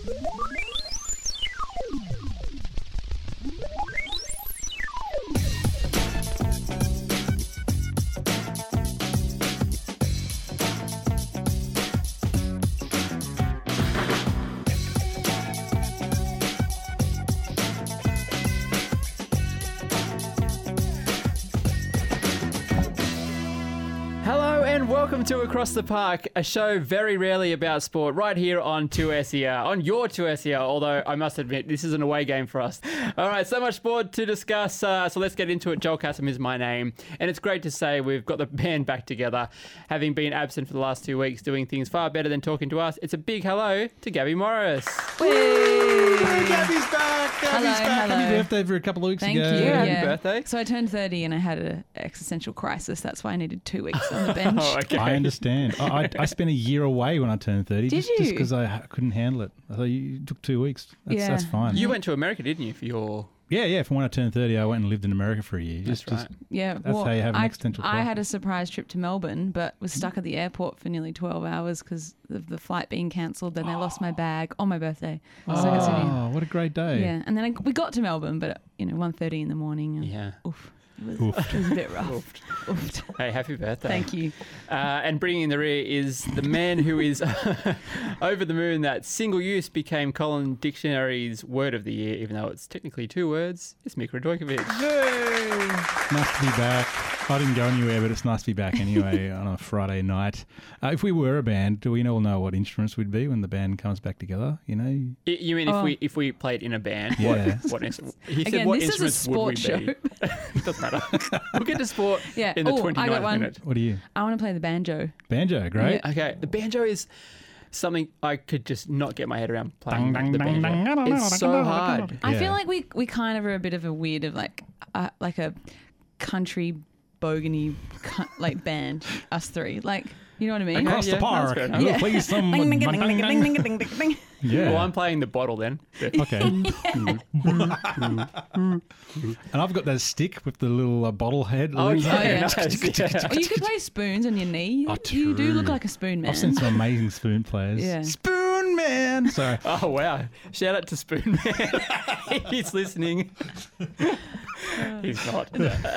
Welcome to Across the Park, a show very rarely about sport, right here on 2SER, on your 2SER, although I must admit, this is an away game for us. All right, so much sport to discuss, so let's get into it. Joel Cassim is my name, and it's great to say we've got the band back together, having been absent for the last 2 weeks, doing things far better than talking to us. It's a big hello to Gabby Morris. Hey, Gabby's back. Happy birthday for a couple of weeks Thank ago. you. Yeah, happy birthday. So I turned 30 and I had an existential crisis. That's why I needed 2 weeks on the bench. Oh, okay. I understand. I spent a year away when I turned 30. Did you? Just because I couldn't handle it. I thought you took 2 weeks. That's fine. You went to America, didn't you, for your... Yeah. From when I turned 30, I went and lived in America for a year. That's right. Yeah, That's how you have an existential I crisis. had a surprise trip to Melbourne, but was stuck at the airport for nearly 12 hours because of the flight being cancelled. Then I lost my bag on my birthday. Oh, what a great day. Yeah, and then we got to Melbourne, but 1:30 in the morning. And Yeah. Oof. It was a bit rough. Oofed. Hey, happy birthday. Thank you. And bringing in the rear is the man who is over the moon that single use became Colin Dictionary's word of the year, even though it's technically 2 words. It's Mik Radojkovic. Yay! Nice to be back. I didn't go anywhere, but it's nice to be back anyway on a Friday night. If we were a band, do we all know what instruments we'd be when the band comes back together? You mean if we played in a band? Yeah. What instrument? He said, Again, what this is a instruments would we sport be? It doesn't matter. We'll get to sport in the 29th I got one. minute. What are you? I want to play the banjo. Banjo, great. Yeah. Okay, the banjo is something I could just not get my head around playing the banjo. It's so hard. I Yeah. feel like we kind of are a bit of a weird of like a country bogany band, us three. Like, you know what I mean? Across the Yeah, park. that's fair enough. We'll play some. Yeah. Well, I'm playing the bottle then. Okay. And I've got that stick with the little bottle head. Oh, yeah. Nice, Yeah. Or you could play spoons on your knee. Oh, You do true. look like a spoon man. I've seen some amazing spoon players. Yeah. Spoon man. Sorry. Oh, wow. Shout out to Spoon Man. He's listening. He's not.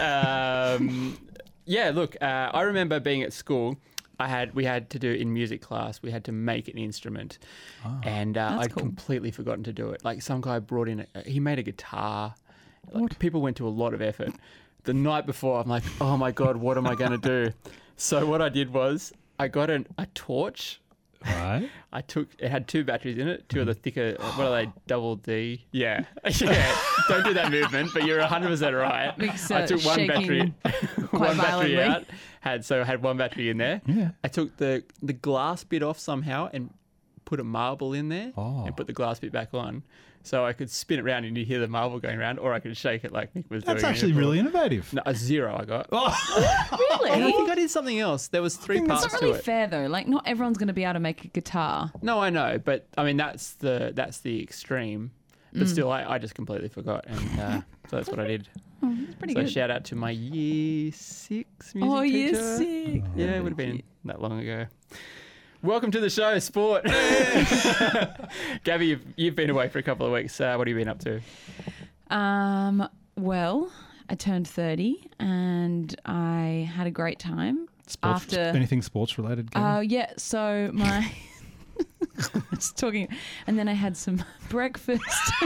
Yeah, look, I remember being at school. We had to do in music class, we had to make an instrument. And I'd cool. completely forgotten to do it. Like some guy brought in, he made a guitar. Like, people went to a lot of effort. The night before, I'm like, oh my God, what am I going to do? So what I did was I got a torch. Right. It had 2 batteries in it, 2 of the thicker, what are they, double D? Yeah. Yeah. Don't do that movement, but you're 100% right. Makes, I took one shaking battery, quite one battery violently. out, I had one battery in there. Yeah. I took the glass bit off somehow and put a marble in there and put the glass bit back on. So I could spin it around and you hear the marble going around, or I could shake it like Nick was doing. That's actually really innovative. No, a 0 I got. Really? And I think I did something else. There was 3 parts It's not to really it. fair though. Like, not everyone's going to be able to make a guitar. No, I know, but I mean that's the extreme. But still, I just completely forgot, and so that's what I did. It's pretty So good. shout out to my year 6 music teacher. Year 6. Yeah, it would have been that long ago. Welcome to the show, sport. Gabby, you've been away for a couple of weeks. What have you been up to? Well, I turned 30 and I had a great time. Sports, anything sports related? Yeah, so my... Just talking. And then I had some breakfast.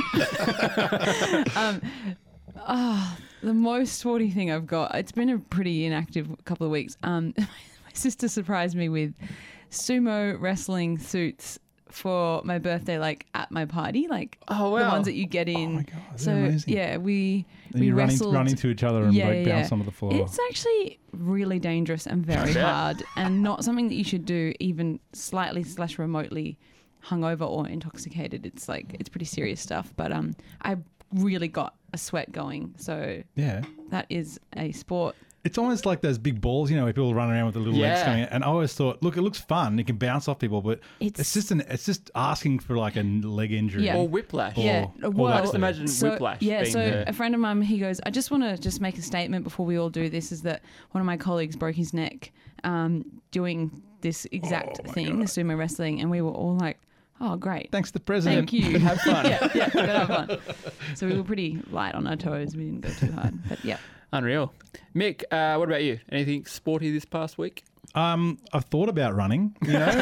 The most sporty thing I've got, it's been a pretty inactive couple of weeks. My sister surprised me with sumo wrestling suits for my birthday, like at my party, like Oh, wow. the ones that you get in. Oh my God, so they're amazing. yeah, we you wrestled. run into each other and bounce onto the floor. It's actually really dangerous and very bet. hard, and not something that you should do even slightly / remotely hungover or intoxicated. It's pretty serious stuff. But I really got a sweat going, so Yeah. that is a sport. It's almost like those big balls, where people run around with the little legs Yeah. going. And I always thought, look, it looks fun. It can bounce off people, but it's just asking for like a leg injury. Yeah. Or whiplash. Yeah, Or well, I just imagine whiplash Yeah, being so the... a friend of mine, he goes, I just want to just make a statement before we all do this, is that one of my colleagues broke his neck doing this exact thing, the sumo wrestling, and we were all like, Oh, great. Thanks to the president. Thank you. Have fun. yeah, but have fun. So we were pretty light on our toes. We didn't go too hard. But yeah. Unreal. Mick, what about you? Anything sporty this past week? I've thought about running, you know.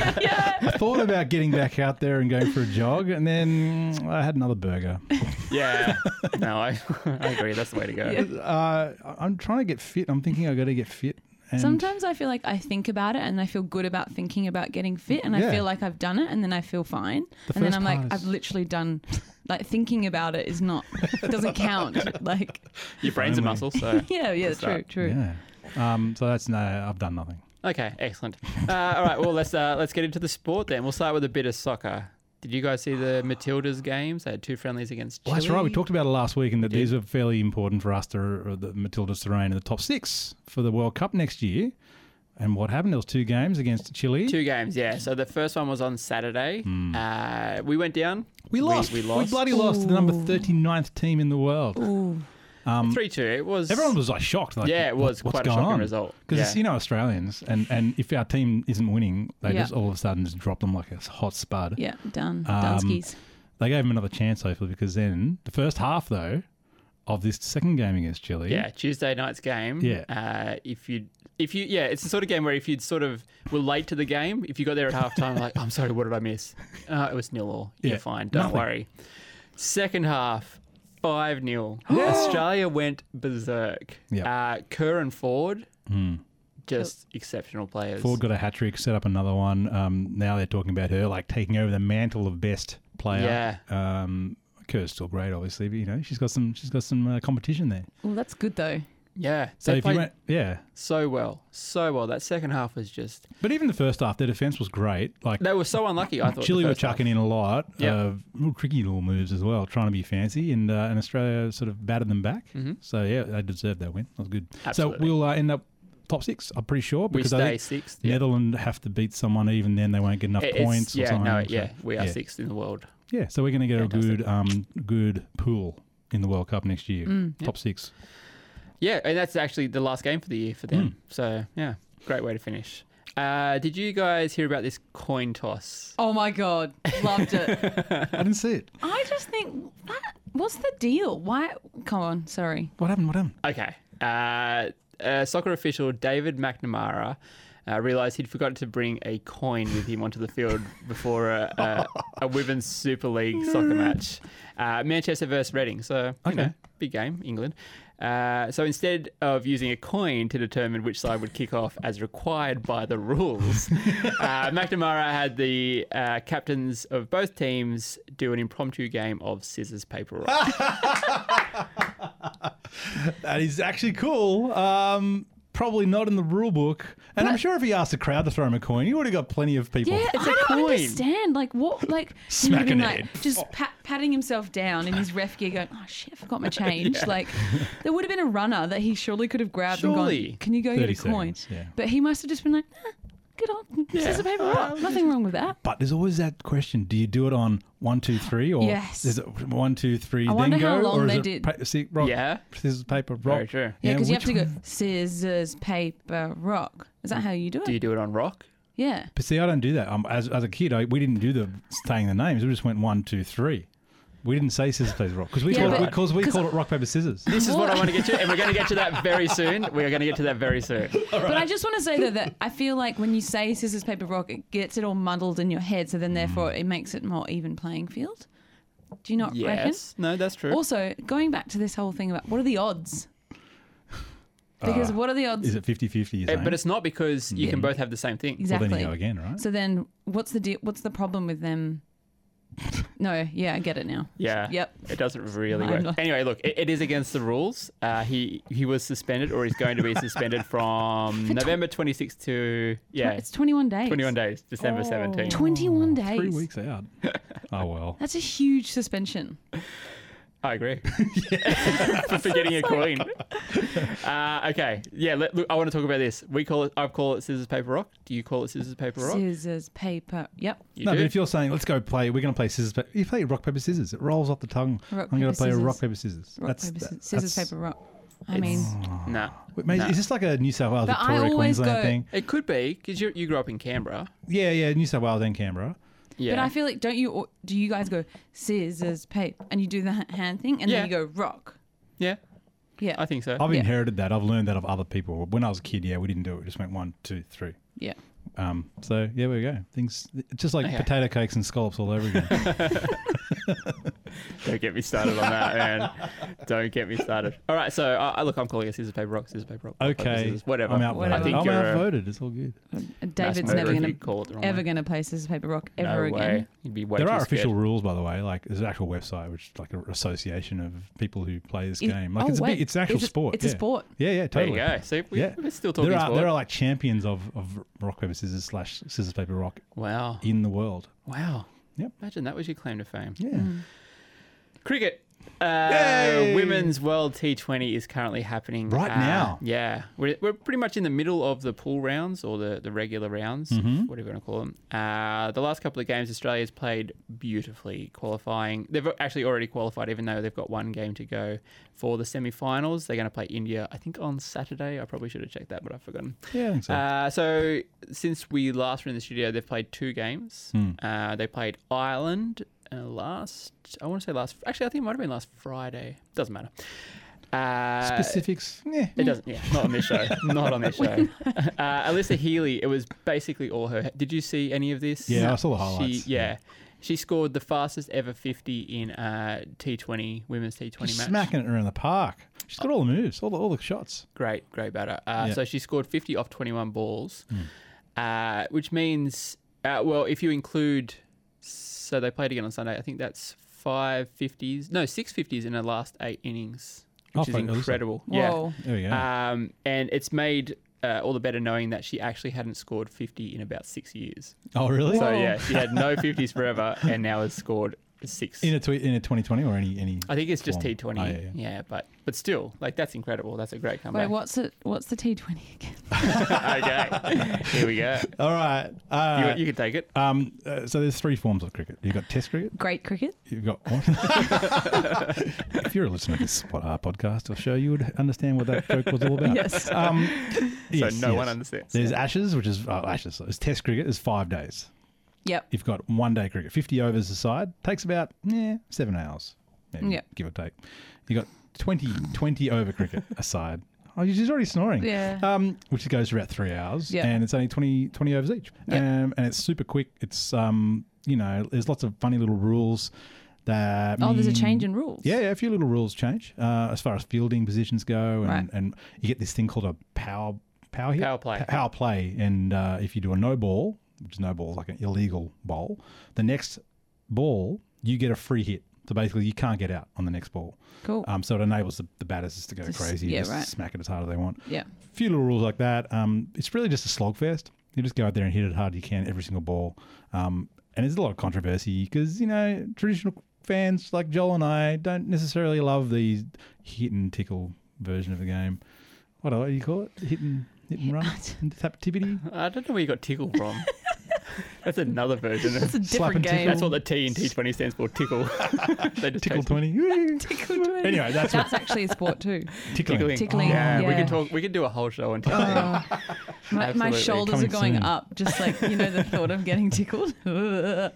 I thought about getting back out there and going for a jog, and then I had another burger. Yeah. No, I agree. That's the way to go. Yeah. I'm trying to get fit. I'm thinking I got to get fit. And Sometimes I feel like I think about it and I feel good about thinking about getting fit and I Yeah. feel like I've done it and then I feel fine. The And then first I'm like, part is- I've literally done, like thinking about it is not, doesn't count. Like, Your brain's a Only. muscle, so. yeah, Good true, start. true. Yeah. So that's no. I've done nothing. Okay, excellent. All right, well, let's get into the sport then. We'll start with a bit of soccer. Did you guys see the Matildas games? They had 2 friendlies against Chile. Well, that's right. We talked about it last week, and that We did. these are fairly important for us the Matildas to reign in the top 6 for the World Cup next year. And what happened? There was 2 games against Chile. 2 games, yeah. So the first one was on Saturday. We went down. We lost. We We lost. bloody lost to the number 39th team in the world. Ooh. 3-2. It was. Everyone was like shocked. Like, Yeah, it was what's quite a going shocking on? result. Because Yeah. you know Australians, and if our team isn't winning, they Yeah. just all of a sudden just drop them like a hot spud. Yeah, done. Um, Done skis. They gave them another chance, hopefully, because then the first half though of this second game against Chile, Yeah, Tuesday night's game. Yeah. If you, it's the sort of game where if you'd sort of were late to the game, if you got there at halftime, like, I'm sorry, what did I miss? It was 0-0. You're Yeah, fine. Don't nothing. worry. Second half, 5-0. Australia went berserk. Yeah. Kerr and Ford, just exceptional players. Ford got a hat trick, set up another one. Now they're talking about her like taking over the mantle of best player. Yeah. Kerr's still great, obviously, but you know she's got some competition there. Well, that's good though. Yeah. So They if you played went, yeah, so well. That second half was just. but even the first half, their defense was great. Like They were so unlucky, I thought. Chile the were first half. chucking in a lot Yep. of little tricky little moves as well, trying to be fancy, and Australia sort of battered them back. Mm-hmm. So yeah, they deserved that win. That was good. Absolutely. So we'll end up top 6. I'm pretty sure We because I stay think sixth. Yeah. Netherlands have to beat someone, even then they won't get enough It's- points. Or yeah, something. no, So, yeah, we are yeah. 6th in the world. Yeah, so we're going to get Fantastic. a good pool in the World Cup next year. Top 6. Yeah, and that's actually the last game for the year for them. So, yeah, great way to finish. Did you guys hear about this coin toss? Oh my God. Loved it. I didn't see it. I just think, what's the deal? Why? Come on. Sorry. What happened? Okay. Soccer official David McNamara realised he'd forgotten to bring a coin with him onto the field before a Women's Super League soccer match. Manchester versus Reading. So, you Okay. know, big game, England. So instead of using a coin to determine which side would kick off as required by the rules, McNamara had the captains of both teams do an impromptu game of scissors, paper, rock. That is actually cool. Probably not in the rule book. And I'm sure if he asked the crowd to throw him a coin, he would have got plenty of people. Yeah, It's I a don't coin. understand. Like what? Like he Smack would have been an like head. just patting himself down in his ref gear, going, "Oh shit, I forgot my change." Like there would have been a runner that he surely could have grabbed and Surely. gone, "Can you go get 30 a coin?" seconds, yeah. But he must have just been like, "Good on scissors, paper, rock. Nothing wrong with that." But there's always that question: do you do it on 1, 2, 3, or Yes. is it 1, 2, 3 I then wonder go, how long or is they it did. rock, Yeah. scissors, paper, rock? Very true. Yeah, because you have which to go one? scissors, paper, rock. Is that how you do it? Do you do it on rock? Yeah. But see, I don't do that. As a kid, we didn't do the saying the names. We just went 1, 2, 3. We didn't say scissors, paper, rock because we Yeah, called but- it called it rock, paper, scissors. This is what I What? want to get to, and we're going to get to that very soon. We are going to get to that very soon. But I just want to say that I feel like when you say scissors, paper, rock, it gets it all muddled in your head. So then therefore it makes it more even playing field. Do you not reckon? Yes. No, that's true. Also, going back to this whole thing about what are the odds? Because what are the odds? Is it 50-50? But it's not because you can both have the same thing. Well, Exactly. then you go again, right? So then what's the what's the problem with them? No, yeah, I get it now. Yeah. Yep. It doesn't really I'm work. not- Anyway, look, it is against the rules. He was suspended, or he's going to be suspended from November 26th to It's 21 days. 21 days, December 17th. 21 days. 3 weeks out. Oh well. That's a huge suspension. I agree. For forgetting a coin. Okay. Yeah. Look, I want to talk about this. I call it scissors, paper, rock. Do you call it scissors, paper, rock? Scissors, paper. Yep. You No, do? but if you're saying let's go play, we're going to play scissors. You play rock, paper, scissors. It rolls off the tongue. Rock, I'm going paper, to play scissors. rock, paper, scissors. Rock, paper, scissors, paper, rock. I mean, No. Wait, mate, No. is this like a New South Wales, But I Victoria, always Queensland go- thing? It could be because you grew up in Canberra. Yeah, New South Wales and Canberra. Yeah. But I feel like, do you guys go scissors, paper, and you do the hand thing, and Yeah. then you go rock? Yeah, Yeah. I think so. I've Yeah. inherited that. I've learned that of other people. When I was a kid, we didn't do it. We just went 1, 2, 3. Yeah. So there we go. Things just like Okay. potato cakes and scallops all over again. Don't get me started on that, man. Don't get me started. All right, so look, I'm calling it scissors, paper, rock, scissors, paper, rock. Okay, Scissors, whatever. I'm outvoted. Whatever. I think I'm you're outvoted. It's all good. David's mass never murderer if going you call it the wrong ever way. going to play scissors, paper, rock No ever way. again. You'd be way There too are scared. official rules, by the way. Like there's an actual website, which is like an association of people who play this Is- game. Like oh, it's wait. it's an actual It's a- sport. It's a sport. Yeah, There totally. you go. See, Yeah. we're still talking There sport. are like champions of rock paper scissors / scissors paper rock Wow. in the world. Wow. Yep. Imagine that was your claim to fame. Yeah. Cricket. Yay! Women's World T20 is currently happening Right now. Yeah, we're pretty much in the middle of the pool rounds or the regular rounds, whatever you want to call them. The last couple of games, Australia's played beautifully, qualifying. They've actually already qualified, even though they've got one game to go for the semi-finals. They're going to play India, I think, on Saturday. I probably should have checked that, but I've forgotten. Yeah, I think so. So since we last were in the studio, they've played 2 games. Hmm. They played Ireland actually, I think it might have been last Friday. Doesn't matter. Specifics. Yeah. It doesn't. Yeah, not on this show. Not on this show. Alyssa Healy. It was basically all her. Did you see any of this? Yeah, I saw the highlights. She scored the fastest ever 50 in T20 women's T20 She's match. smacking it around the park. She's got all the moves, all the shots. Great batter. Yeah. So she scored 50 off 21 balls, which means, if you include, so they played again on Sunday. I think that's 6 50s in the last 8 innings, which is fuck, Alyssa. incredible. Whoa. There we go. And it's made all the better knowing that she actually hadn't scored 50 in about 6 years. Oh, really? So yeah, she had no 50s forever, and now has scored 6. In a 2020 or any? I think it's just form? T20. Oh, yeah. But still, like that's incredible. That's a great Wait, comeback. what's the T20 again? Okay, here we go. All right. You can take it. So there's 3 forms of cricket. You've got Test cricket. Great cricket. You've got what? If you're a listener to this podcast or show, you would understand what that joke was all about. Yes. So no one understands. There's Ashes, which is Ashes. So it's Test cricket. Is 5 days. Yep. You've got 1 day cricket, 50 overs aside. Takes about 7 hours, maybe, Yep. give or take. You got 20 over cricket aside. Oh, she's already snoring. Yeah. Which goes for about 3 hours. Yep. And it's only 20 overs each. Yep. And it's super quick. It's there's lots of funny little rules that Oh, there's a mean- change in rules. Yeah, a few little rules change as far as fielding positions go, and, Right. and you get this thing called a power hit? Power play. Power play, and if you do a no ball, which is no ball is like an illegal bowl, the next ball you get a free hit. So basically, you can't get out on the next ball. Cool. So it enables the batters just to go Just- crazy, yeah, just right. smack it as hard as they want. Yeah. A few little rules like that. It's really just a slogfest. You just go out there and hit it hard as you can, every single ball. And there's a lot of controversy because, traditional fans like Joel and I don't necessarily love the hit and tickle version of the game. What do you call it? Hit and run? Activity? I don't know where you got tickle from. That's another version. It's a Slap different and tickle. game. That's what the T in T20 stands for, tickle. They just Tickle chase- 20. Woo! Tickle 20. Anyway, that's That's actually a sport too. tickling. Tickling, Yeah, we yeah. can talk. We can do a whole show on tickling. My Absolutely. shoulders Coming are going soon. up, just like, the thought of getting tickled. Oh,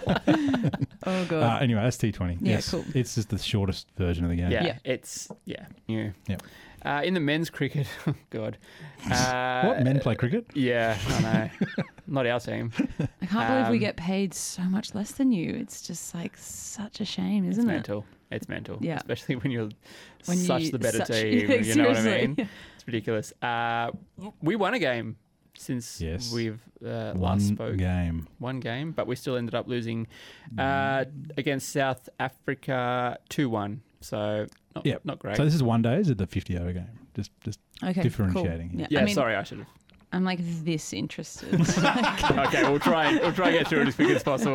God. Anyway, that's T20. Yeah, yes. cool. It's just the shortest version of the game. Yeah, Yeah. it's yeah. Yep. In the men's cricket, oh God. What? Men play cricket? Yeah, I know. Not our team. I can't believe we um, get paid so much less than you. It's just like such a shame, It's isn't it? mental. It's mental. Yeah. Especially when you're When such you- the better such- team. Yeah, you know what I seriously. mean? It's ridiculous. We won a game since Yes. we've last One spoke. game. One game, but we still ended up losing against South Africa 2-1. So not great. So this is 1 day. Is it the 50 over game? Just Okay, differentiating. Cool. Yeah. yeah, I mean, sorry, I should have. I'm like this interested. Okay, we'll try and get through it as quick as possible.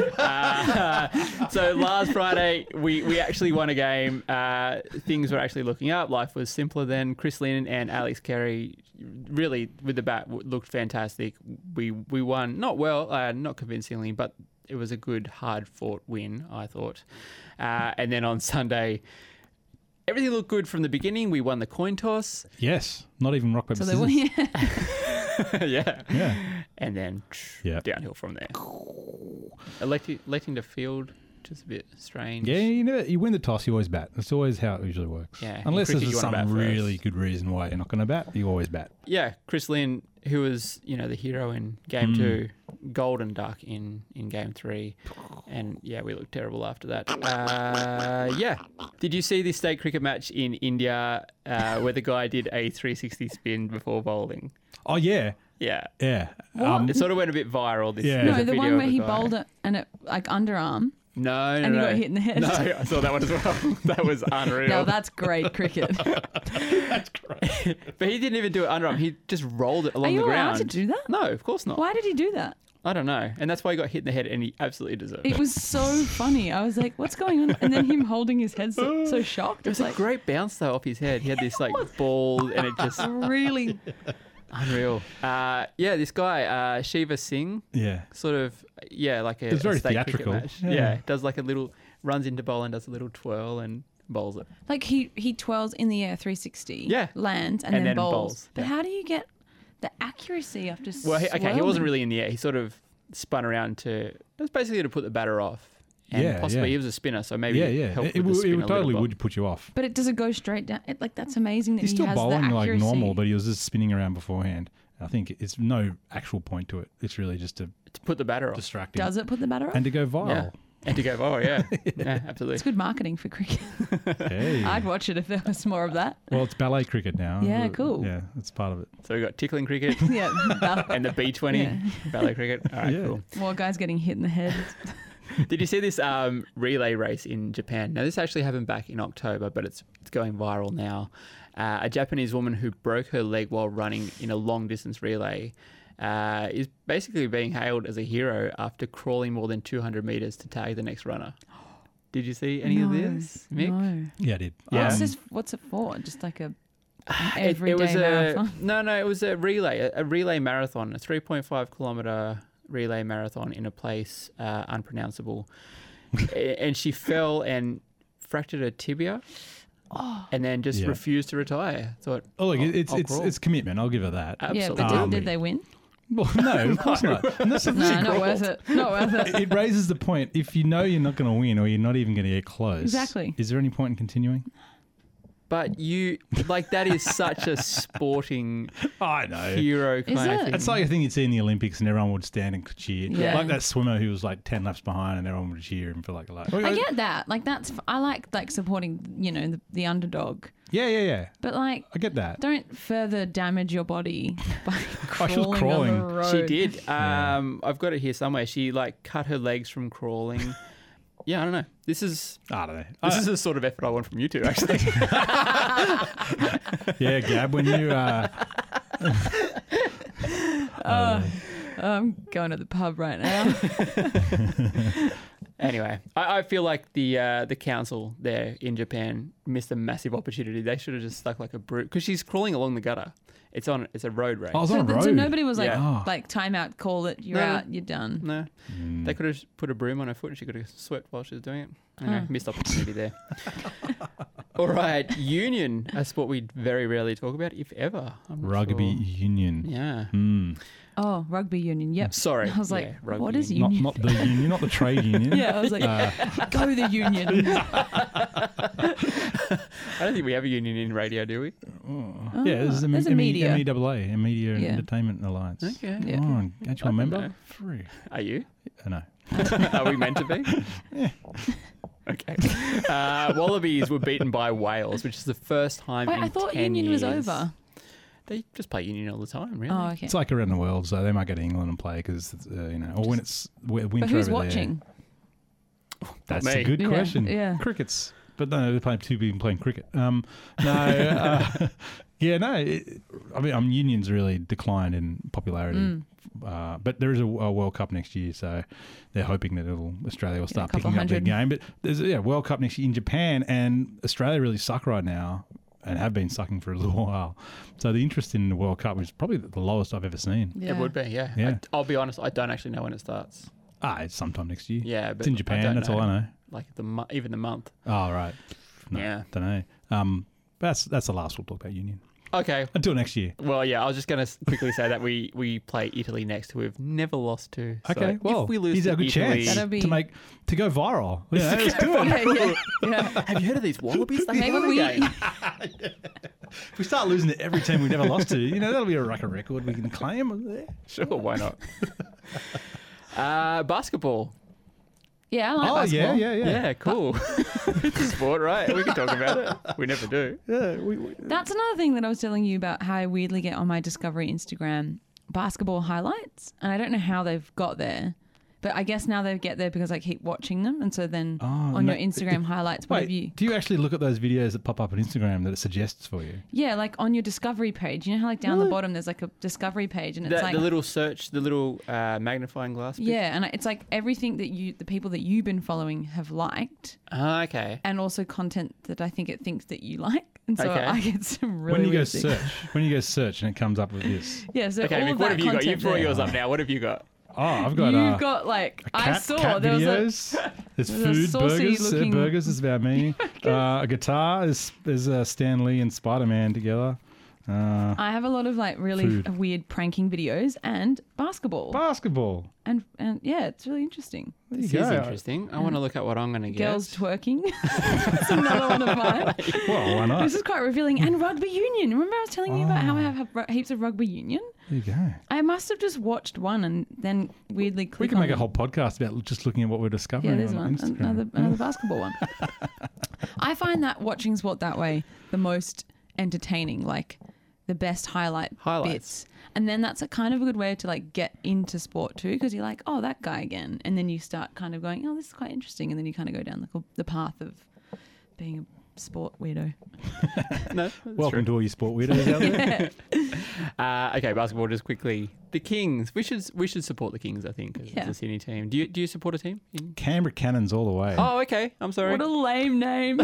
So last Friday, we actually won a game. Things were actually looking up. Life was simpler then. Chris Lynn and Alex Carey really, with the bat, looked fantastic. We won, not well, not convincingly, but it was a good, hard-fought win, I thought. And then on Sunday, everything looked good from the beginning. We won the coin toss. Yes. Not even rock, paper, so scissors. they Yeah. Yeah. And then Yeah. downhill from there. Electing to field, just a bit strange. Yeah, you win the toss, you always bat. That's always how it usually works. Yeah, in Unless cricket, there's you wanna some bat first. really good reason why you're not going to bat, you always bat. Yeah, Chris Lynn, who was the hero in Game 2, golden duck in Game 3, and yeah, we looked terrible after that. Yeah, did you see this state cricket match in India where the guy did a 360 spin before bowling? Oh, yeah. Yeah, Yeah. What? it sort of went a bit viral. This Yeah. there's No, a the video one of where the he guy. bowled it and it like underarm. No, And he got hit in the head. No, I saw that one as well. That was unreal. No, that's great cricket. That's great. But he didn't even do it underarm. He just rolled it Are along you the ground. allowed to do that? No, of course not. Why did he do that? I don't know. And that's why he got hit in the head, and he absolutely deserved it. It was so funny. I was like, what's going on? And then him holding his head so shocked. It was a great bounce, though, off his head. He had this, ball, and it just... really. Unreal. Yeah, this guy, Shiva Singh, Yeah. sort of, like a, It's very a state cricket theatrical. match. Yeah. Yeah, does like a little, runs into bowl and does a little twirl and bowls it. Like he twirls in the air 360. Yeah. Lands and, And then then bowls. bowls, But yeah. how do you get the accuracy after Well, he wasn't swirling? really in the air. He sort of spun around it was basically to put the batter off. And Yeah, possibly yeah. he was a spinner, so maybe Yeah, it yeah. helped It, with the spin it a little totally bit. would put you off. But does it go straight down? That's amazing that He's he still has bowling the like accuracy. normal, but he was just spinning around beforehand. I think it's no actual point to it. It's really just to To put the batter off. distract him Does it put the batter off? and to go viral. Yeah. And to go, yeah. Yeah, absolutely. It's good marketing for cricket. Hey. I'd watch it if there was more of that. Well, it's ballet cricket now. Yeah, cool. Yeah, that's part of it. So we got tickling cricket Yeah. and the B20 Yeah. ballet cricket. All right, Yeah. cool. More guys getting hit in the head. Did you see this relay race in Japan? Now, this actually happened back in October, but it's going viral now. A Japanese woman who broke her leg while running in a long-distance relay is basically being hailed as a hero after crawling more than 200 meters to tag the next runner. Did you see any of this, Mick? No. Yeah, I did. Yeah. What's it for? Just like an It everyday was marathon? No, it was a relay marathon, a 3.5 kilometer relay marathon in a place unpronounceable. And she fell and fractured her tibia. And then just Yeah. refused to retire. Thought, Oh, look, I'll crawl. it's commitment. I'll give her that. Yeah, absolutely. but did they win? Well, no, of course not. And that's the No, thing. not worth it. Not worth it. It raises the point. If you know you're not going to win or you're not even going to get close, Exactly. is there any point in continuing? But you, that is such a sporting I know. hero kind Is of it? thing. It's like a thing you'd see in the Olympics and everyone would stand and cheer. Yeah. Like that swimmer who was like 10 laps behind and everyone would cheer him for like. I get that. Like I like supporting, the underdog. Yeah. But like, I get that. don't further damage your body by Oh, she was crawling on the crawling. road. She did. I've got it here somewhere. She cut her legs from crawling. Yeah, I don't know. This is I don't know. the sort of effort I want from you two, actually. Yeah, Gab, when you. I'm going to the pub right now. Anyway, I feel like the council there in Japan missed a massive opportunity. They should have just stuck like a broom because she's crawling along the gutter. It's a road race. I was on a road. So nobody was like, Yeah. Oh. like timeout, call it, you're No. out, you're done. No, they could have put a broom on her foot and she could have swept while she was doing it. Anyway, missed opportunity there. All right, union, a sport we very rarely talk about, if ever. I'm not Rugby sure. union. Yeah. Oh, rugby union. Yep. Sorry. I was like, yeah, rugby what is union. union? Not the union, not the trade union. Yeah, I was like, go the union. I don't think we have a union in radio, do we? Yeah, there's There's a media. MEAA, a Media Yeah. Entertainment Alliance. Okay. Yeah. Come on, don't you I remember? don't know. Free. Are you? No. Are we meant to be? Yeah. Okay. Wallabies were beaten by Wales, which is the first time Wait, in I thought 10 union was years. over. They just play union all the time, really. Oh, okay. It's like around the world, so they might go to England and play because, or when it's winter But who's over watching? there. That's me. a good Yeah, question. yeah. Cricket's, but no, they're playing too big playing cricket. No, yeah, no. Union's really declined in popularity. But there is a World Cup next year, so they're hoping that Australia will start couple picking up their hundred. game. But there's a World Cup next year in Japan, and Australia really suck right now. And have been sucking for a little while. So the interest in the World Cup is probably the lowest I've ever seen. Yeah. It would be, yeah. Yeah. I'll be honest, I don't actually know when it starts. It's sometime next year. Yeah, but It's in I Japan, don't that's all I know. Like even the month. Oh, right. No, Yeah. don't know. That's the last we'll talk about union. Okay. Until next year. Well, yeah, I was just going to quickly say that we play Italy next, who we've never lost to. So Okay, well, if we lose here's to a good Italy, chance That'll be- to go viral. You know, let's do it. Yeah. Have you heard of these wallabies? They Maybe won a we- game. If we start losing to every team we've never lost to, that'll be a record we can claim. Sure, why not? Basketball. Yeah, I like Oh, basketball. Yeah, cool. It's a sport, right? We can talk about it. We never do. That's another thing that I was telling you about how I weirdly get on my Discovery Instagram basketball highlights. And I don't know how they've got there. But I guess now they get there because I keep watching them. And so then on your Instagram highlights, what have you... Do you actually look at those videos that pop up on Instagram that it suggests for you? Yeah, like on your Discovery page. You know how like down the bottom there's like a Discovery page and it's like... The little search, the little magnifying glass. bit? Yeah, and it's like everything that the people that you've been following have liked. Ah, okay. And also content that I think it thinks that you like. And so Okay. I get some really When you go weird things. search and it comes up with this. Yeah, so Okay, all Mick, of what that have you got? You content brought there. yours up now. What have you got? Oh, I've got You've got like I saw cat there was a videos. There's a food, saucy burgers. looking- Burgers is about me. A guitar is Stan Lee and Spider-Man together. I have a lot of like really Food. weird pranking videos and basketball. Basketball. and yeah, it's really interesting. There you This is go. interesting. I want to look at what I'm going to get. Girls twerking. That's another one of mine. Well, why not? This is quite revealing. And rugby union. Remember I was telling you about how I have heaps of rugby union? There you go. I must have just watched one and then weirdly clicked We can on make a them. whole podcast about just looking at what we're discovering Yeah, there's on one. Instagram. Another basketball one. I find that watching sport that way the most entertaining, like the best highlights. Bits. And then that's a kind of a good way to like get into sport too, because you're like, oh, that guy again. And then you start kind of going, oh, this is quite interesting. And then you kind of go down the path of being a sport weirdo. No, that's Welcome true. to all you sport weirdos out there. Okay, basketball. Just quickly, the Kings. We should support the Kings. I think as Yeah. a Sydney team. Do you support a team? Canberra Cannons all the way. Oh, okay. I'm sorry. What a lame name.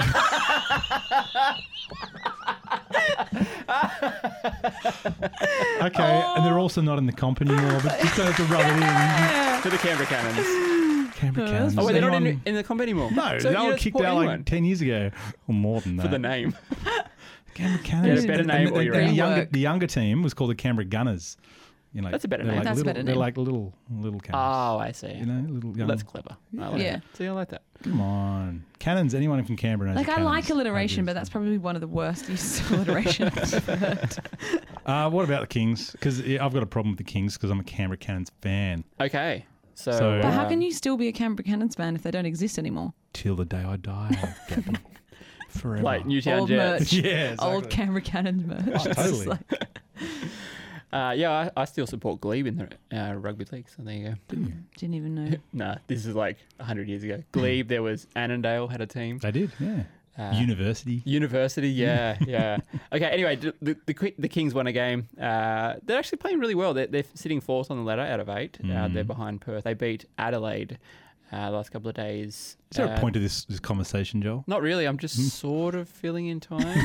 Okay, and they're also not in the comp anymore, but just don't have to rub it in. To the Canberra Cannons. Canberra Oh, Cannons. Oh, wait, they're not Anyone- in the comp anymore. No, So they you were don't kicked support out anyone like 10 years ago, or more than that. for the name. Canberra Cannons. Get a better And name or you're the out. younger, the younger team was called the Canberra Gunners. You know, That's a better they're name. Like That's a little, better They're name. like little cannons. Oh, I see. You know, little young. That's clever. I like Yeah. that. See, I like that. Come on, cannons. Anyone from Canberra knows. Like, the I like Cannons. alliteration, but Obviously. that's probably one of the worst uses of alliteration I've ever heard. What about the Kings? Because I've got a problem with the Kings because I'm a Canberra Cannons fan Okay. So, So- But how can you still be a Canberra Cannons fan if they don't exist anymore? till the day I die. Gabby. Forever. like Newtown Old Jets? merch. Yeah, exactly. Old Canberra Cannons merch. It's just totally. like- Yeah, I still support Glebe in the rugby league. So there you go. didn't even know. Nah, this is like 100 years ago. Glebe, there was Annandale had a team. They did, yeah. University. University, yeah, yeah. Okay, anyway, the Kings won a game. They're actually playing really well. They're sitting fourth on the ladder out of 8. They're behind Perth. They beat Adelaide the last couple of days. Is there a point to this conversation, Joel? Not really. I'm just sort of filling in time.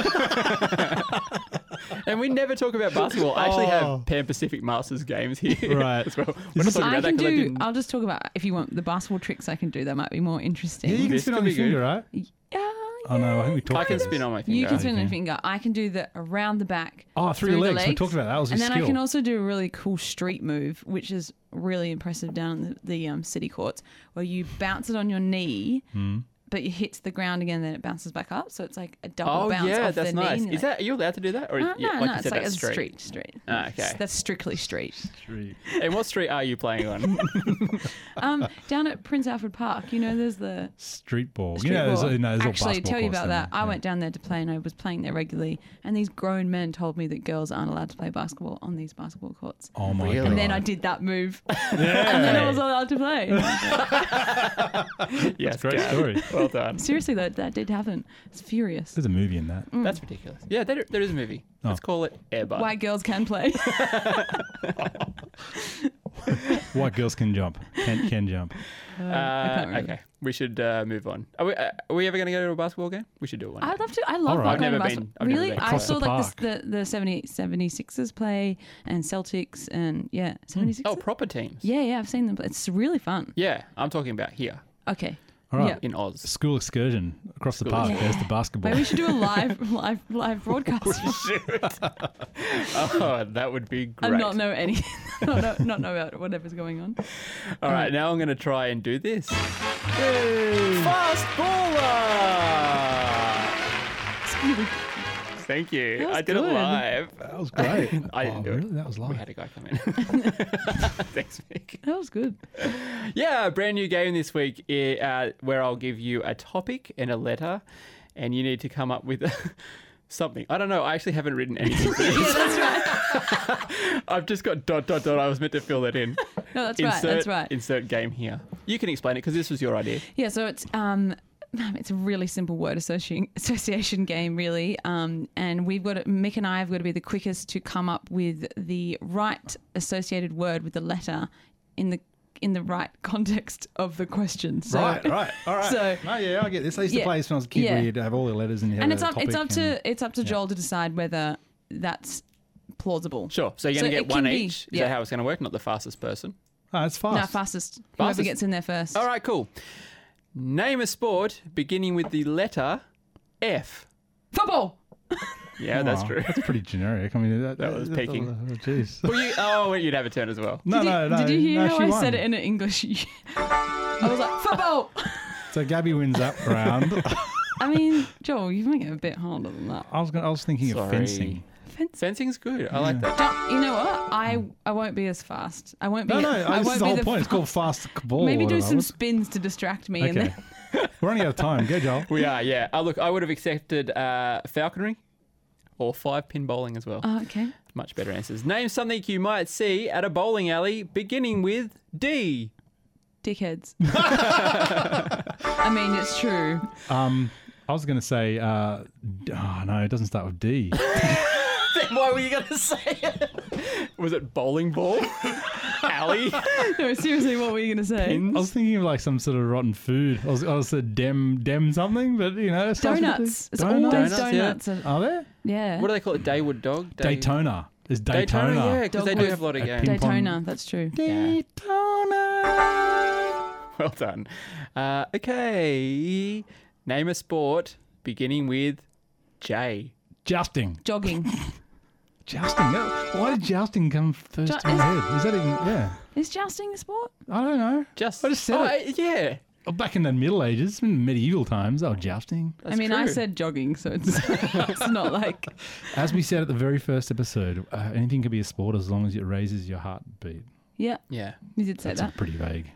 And we never talk about basketball. I actually have Pan Pacific Masters games here Right. as well. We're not talking I about that can 'cause I do. didn't. I'll just talk about if you want the basketball tricks I can do. That might be more interesting. Yeah, you can This spin could on be your finger, good. right? Yeah, Oh, no, I think we talked I can about spin this. on my finger. you can spin on Okay. your finger. I can do the around the back. Oh, through your the legs. We talked about that. That was a And then skill. I can also do a really cool street move, which is really impressive down in the city courts, where you bounce it on your knee, but you hit the ground again, then it bounces back up. So it's like a double Oh bounce yeah, off that's the nice. knee. Is that are you allowed to do that, or No, you no, said, it's like that's a street. Ah, okay. That's strictly street. And what street are you playing on? Down at Prince Alfred Park, there's the Street ball. street there's, ball. there's all Actually, basketball tell you courts about down that. I there. went down there to play, and I was playing there regularly. And these grown men told me that girls aren't allowed to play basketball on these basketball courts. Oh, my Really? God. And then I did that move, and then I was allowed to play. Yes, great Gav. story. Well done. Seriously, though, that did happen. It's furious. There's a movie in that. That's ridiculous. Yeah, there is a movie. Let's call it Airbud. White girls can play. White girls can jump. Can jump. I can't remember. Okay, we should move on. Are we ever going to go to a basketball game? We should do one. I'd love to. I love All right. going I've never to been. basketball. I've never Really? been. I Across saw the like park. the 76ers play and Celtics and 76ers. Oh, proper teams. Yeah, I've seen them. It's really fun. Yeah, I'm talking about here. Okay. All right. Yeah. in Oz. School excursion across the School park. excursion. There's the basketball. Maybe we should do a live broadcast. Oh, that would be great. And not know anything. not know about whatever's going on. All right, now I'm going to try and do this. Fast baller! Thank you. That was I did it good. live. That was great. I didn't do it. Really? That was We live. had a guy come in. Thanks, Mick. That was good. Yeah, a brand new game this week where I'll give you a topic and a letter, and you need to come up with something. I don't know. I actually haven't written anything for this. Yeah, that's right. I've just got ... I was meant to fill that in. No, that's right. That's right. Insert game here. You can explain it because this was your idea. Yeah, so it's a really simple word association game, really. And Mick and I have got to be the quickest to come up with the right associated word with the letter in the right context of the question. So, Right. All right. So, No, yeah, I get this. I used to Yeah. play this when I was a kid Yeah. where you'd have all the letters and you had and a it's up topic to Joel to decide whether that's plausible. Sure. So you're going to So get it can one be- each. Is yeah. that how it's going to work? Not the fastest person. Oh, it's fast. No, fastest. Whoever Fastest. gets in there first. All right, cool. Name a sport beginning with the letter F. Football. Yeah, that's Wow, true. That's pretty generic. I mean, that was peaking. Jeez. Well, you'd have a turn as well. No, no. Did you hear no, how she I won. said it in English? I was like, football. So Gabby wins that round. I mean, Joel, you make it a bit harder than that. I was thinking of Sorry. fencing. Fencing's good. I like that. You know what? I won't be as fast. I won't be. No, I this won't is the be whole point. It's called fast ball. Maybe or do whatever. some spins to distract me. And Okay. then, We're running out of time. Go, Joel. We are, yeah. Look, I would have accepted falconry or 5-pin bowling as well. okay. Much better answers. Name something you might see at a bowling alley beginning with D. Dickheads. I mean, it's true. I was going to say, no, it doesn't start with D. Then why were you going to say it? Was it bowling ball? Alley? No, seriously, what were you going to say? I was thinking of like some sort of rotten food. I was said dem something, but you know, it starts with D. Donuts. It's Donuts? always Donuts, donuts. Are there? Yeah. What do they call it? Daywood dog? Daytona. There's Daytona, Daytona. yeah, because they do Dogwood. have a lot of A games. ping pong. Daytona. That's true. Daytona. Well done. Okay. Name a sport beginning with J. Jousting. Jogging. Jousting. Why did jousting come first Jo- to my head? Is that even? Yeah. Is jousting a sport? I don't know. I just said it. Yeah. Oh, back in the Middle Ages, in medieval times, jousting. That's I mean, I true. said jogging, so it's, it's not like. As we said at the very first episode, anything can be a sport as long as it raises your heartbeat. Yeah, Yeah. you did say That's that. pretty vague.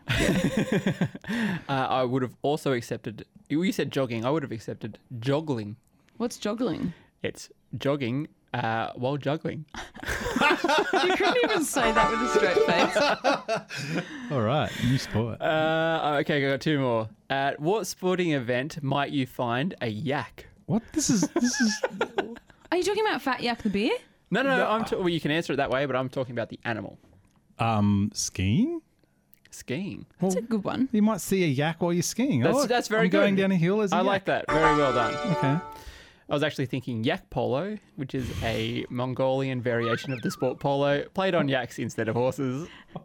I would have also accepted, you said jogging, I would have accepted joggling. What's joggling? It's jogging while juggling. You couldn't even say that with a straight face. All right, new sport. Okay, I got two more. At what sporting event might you find a yak? What? This is Are you talking about Fat Yak the beer? No, well, you can answer it that way, but I'm talking about the animal. skiing. Skiing. That's a good one. You might see a yak while you're skiing. That's very I'm good. Going down a hill as a I yak. like that. Very well done. Okay. I was actually thinking yak polo, which is a Mongolian variation of the sport polo, played on yaks instead of horses.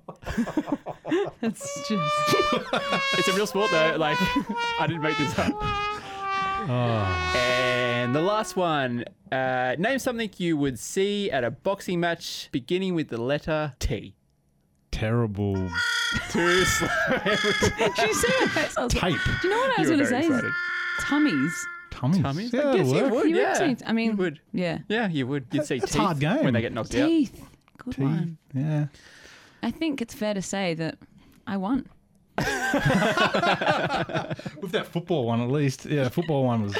It's just. It's a real sport though. Like, I didn't make this up. Oh, And the last one. Name something you would see at a boxing match beginning with the letter T. terrible Too slow. Did you see my face? I was like, tape. do you know what I was You were going to very say? excited. Tummies. Tummies. Tummies? Yeah, I guess that'll you work. would, You yeah. would. I mean, You would. yeah. Yeah, you would. You'd see That's teeth a hard game. when they get knocked out. Teeth. Good Teeth. one. Yeah. I think it's fair to say that I won. With that football one, at least. Yeah, football one was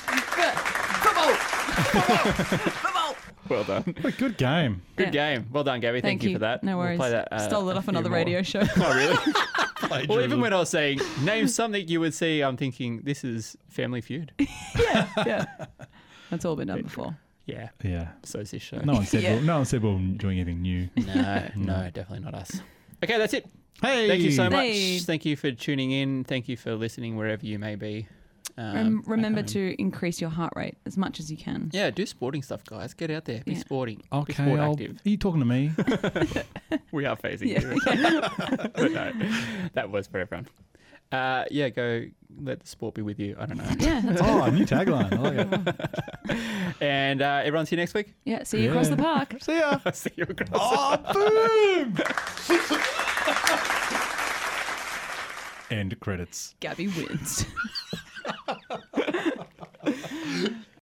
Well done. a good game. Good Yeah. game. Well done, Gabby. Thank you for that. No worries. We'll play that, Stole it a off few another more. radio show. Oh, really? Well, even when I was saying, name something you would see, I'm thinking, this is Family Feud. Yeah. That's all been done before. Yeah, Yeah. so is this show. No one said Yeah. no one said we were doing anything new. No, definitely not us. Okay, that's it. Hey. Thank you so much. Hey. Thank you for tuning in. Thank you for listening wherever you may be. Remember at home. to increase your heart rate as much as you can. Yeah, do sporting stuff, guys. Get out there. Be Yeah. sporting. Be Okay, sport are active. you talking to me? We are phasing Yeah. you. But no, that was for everyone. Yeah, go let the sport be with you. I don't know. Yeah, that's Oh, new tagline. I like it. And everyone's here next week. yeah. See you across the park. See ya. See you across. Oh, boom! End credits. Gabby wins.